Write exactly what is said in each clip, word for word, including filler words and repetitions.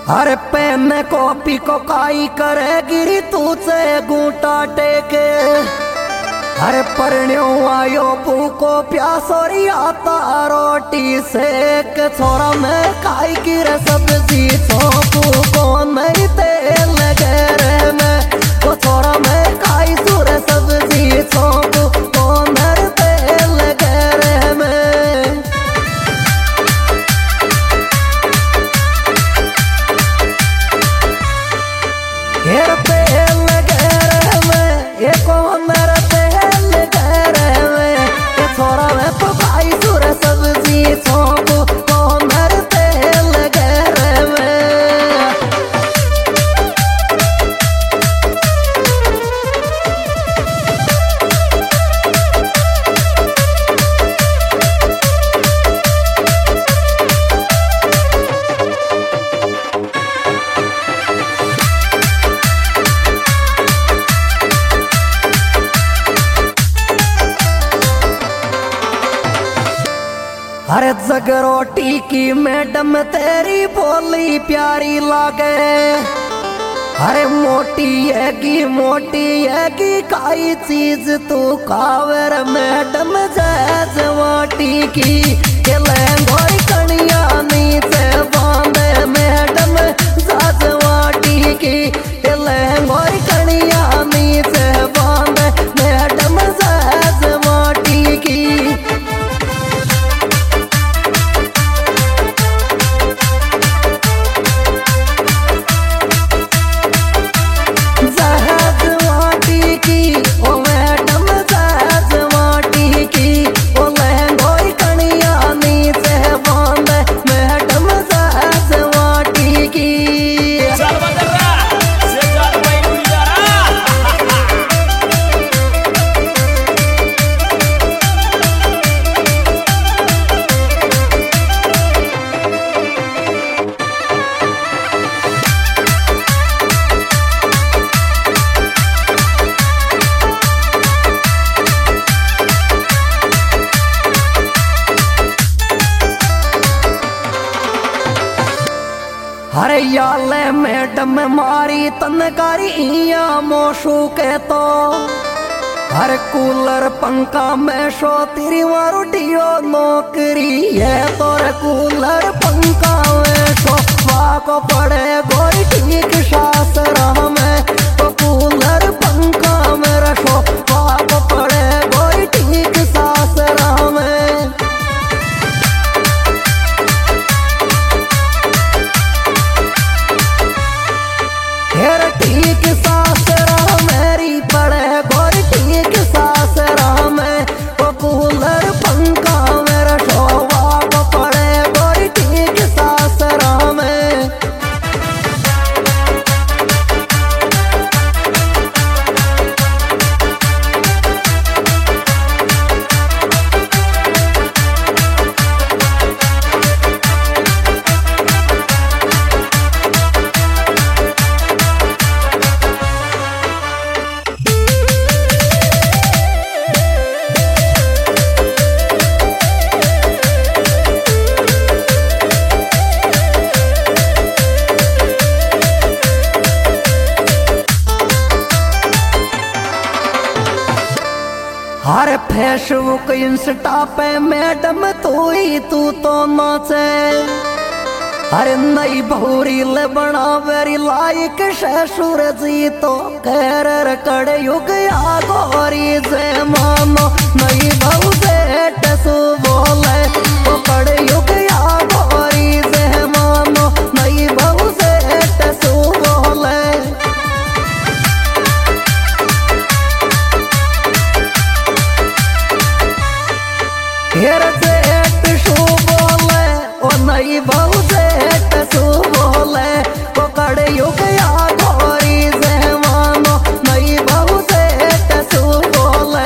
अरे pen copy को काई करे गिरी तू से गूंटा टेके। अरे परण्यो आयो भूको प्यासोरी आता रोटी सेक। छोरा में काई गिरे सब्जी छोपू कौन मेरी तेल घेरे में। तो छोरा में काई सुरे सब्जी छोपू कौन मेरे तेल घेरे में। घेर तेल घेरे में ये कौन मेरा तेल घेरे में। ये छोरा में तो काई सुरे सब्जी छोपू कौन मेरे तेल घेरे में। अरे जग रोटी की मैडम तेरी बोली प्यारी लागे। अरे मोटी है की मोटी है की काई चीज तू कावर मैडम जैसवाटी की। के लहंगोई कनिया नीचे बांधे मैडम जैसवाटी की। के लहंगोई कनिया नीचे बांधे मैडम जैसवाटी की। अरे याले मैडम मारी तनकारी इया मोशू के तो। हर कूलर पंखा में शो तेरी वारुटियो नौकरी है। तोरे कूलर पंखा में शो वाको पड़े गोई ठीक शास्त्र में। तो कूलर पंखा में रशो वाको पड़े गोई ठीक शास्त्र में। घेर ठीक सासरा मेरी पड़े गोर ठीक सासरा में। वो कूलर पंखा मेरा शोभा को पड़े गोर ठीक सासरा में। हर फेसबुक इंस्टा पे मैडम तू ही तू तो नाचे। अरे नई बहुरी ले बना वेरी लाइक ससुर जी तो कह कड़े युग आ गोरी से मानो। नई बहु से टसु बोले तो कड़े युग आ गोरी से मानो। नई बहु से टसु बोले घेर से टसु बोले ओ नई बहु से टसु बोले। तो कड़े युग आ गोरी से मानो। नई बहु से टसु बोले।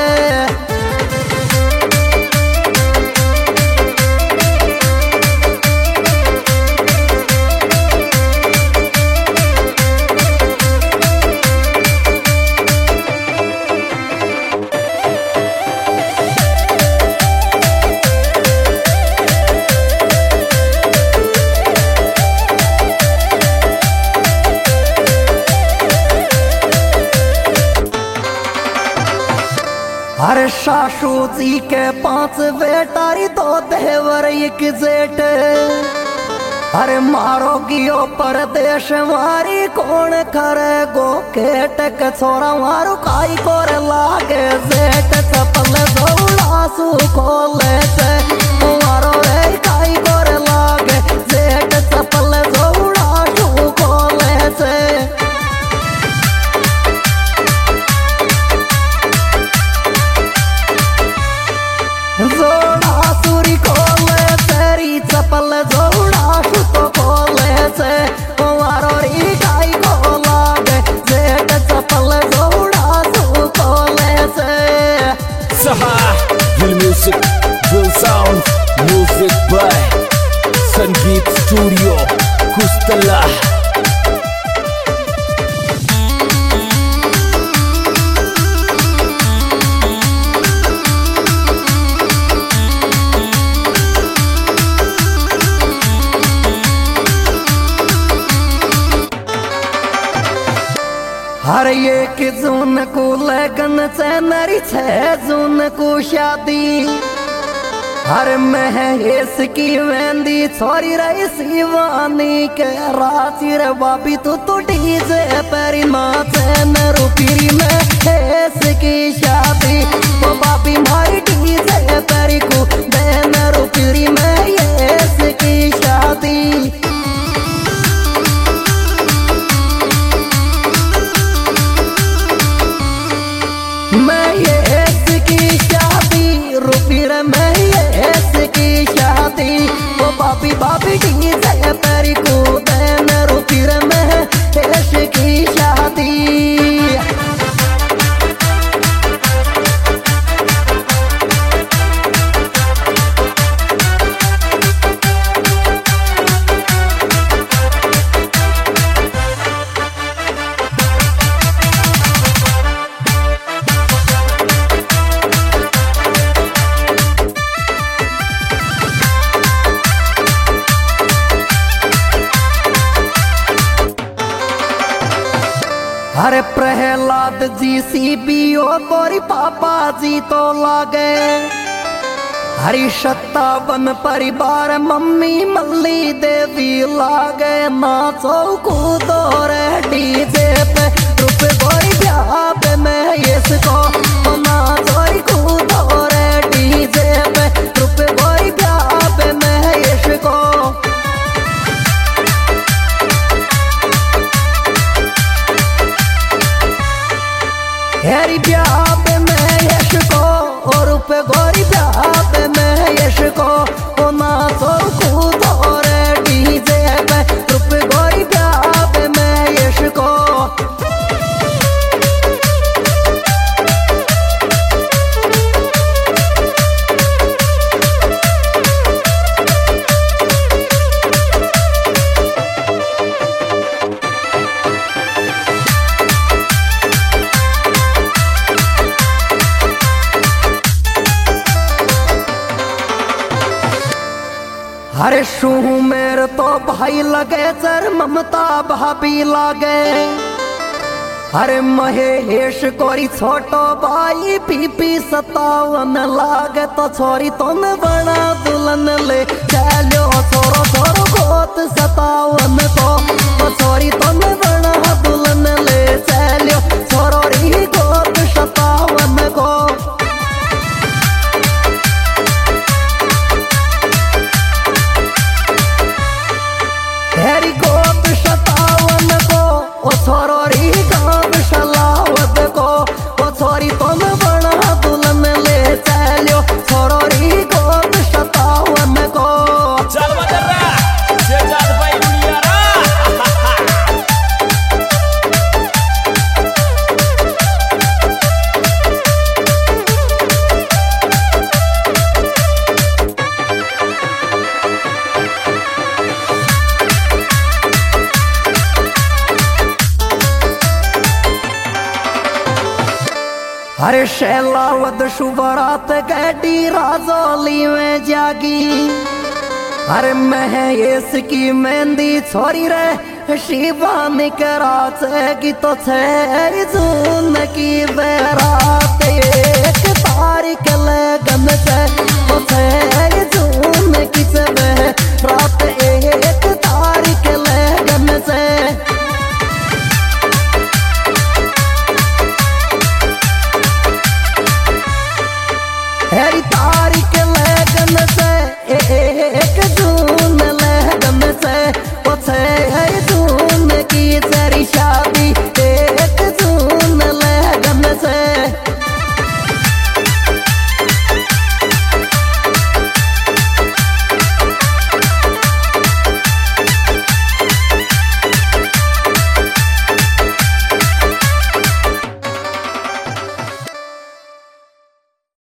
सासू जी के पांच बेटारी दो देवर एक जेठ। अरे मारो गियो परदेश मारी कौन करे गो केटक छोरा मारो काई कोर लागे जेठ चपल दौड़ा सु खोले से मारो रे काई कोर लागे जेठ चपल दौड़ा सु खोले से। जोड़ा सुरी खोले तेरी चपल जोड़ा तो खोले से मारो री काई को लागे जेठ चपल जोड़ा तू खोले से। Saha, Real Music, Real Sound, Music by Sangeet Studio, Kustala. हर एक जून को लगन चैनरी छह जून को शादी। हर महेश की मेहंदी छोरी रही शिवानी के राची रे बाबी तू तो डीजे पर नाचे न रूपीरी में हेस की शादी। तो बाबी मारी डीजे पर को देन रूपीरी में हेस की शादी। मैं ये ऐसी की शादी रूपी रे मैं ये ऐसी की शादी। वो बाबी बाबी डीजे पर को देन रूपी रे मैं ऐसी की शादी। अरे Prahlad ji C B O तोरी पापा जी तो लागे। हरी सत्तावन परिवार मम्मी मल्ली देवी लागे। नाचो कूदो रे डीजे पे रुपए कोई ब्याह पे मैं इसको नाचो कूदो रे डीजे पे रुपए कोई ब्याह पे मैं इसको। हेरी ब्याह पे मैं यश को और रुपए गोरी ब्याह पे मैं यश को ओ नाचो कूदो रे डीजे पे रुपए गोरी ब्याह पे मैं यश को। अरे शू मेरे तो भाई लगे चर ममता भाभी लागे। अरे महेश कोरी छोटो भाई पीपी सतावन लागे। तो छोरी तुम बना दुल्हन ले चलो छोरो छोरो गोत सतावन को। तो छोरी तुम बना दुल्हन ले चलो छोरो री गोत सतावन को। हेरी गोप सतावन को ओ छोरो री गोप सलावत को। ओ छोरी तुम बना दुल्हन ले चलो छोरो री गोप सतावन को। चल बदरा, जे जात भाई दुनिया रा। अरे शैलावत शुभरात कैडी राजौली में जागी। अरे महेश की मेहंदी छोरी रे शिवानी कराचे की। तो छह जून की बेरात एक यार के लगन से तो से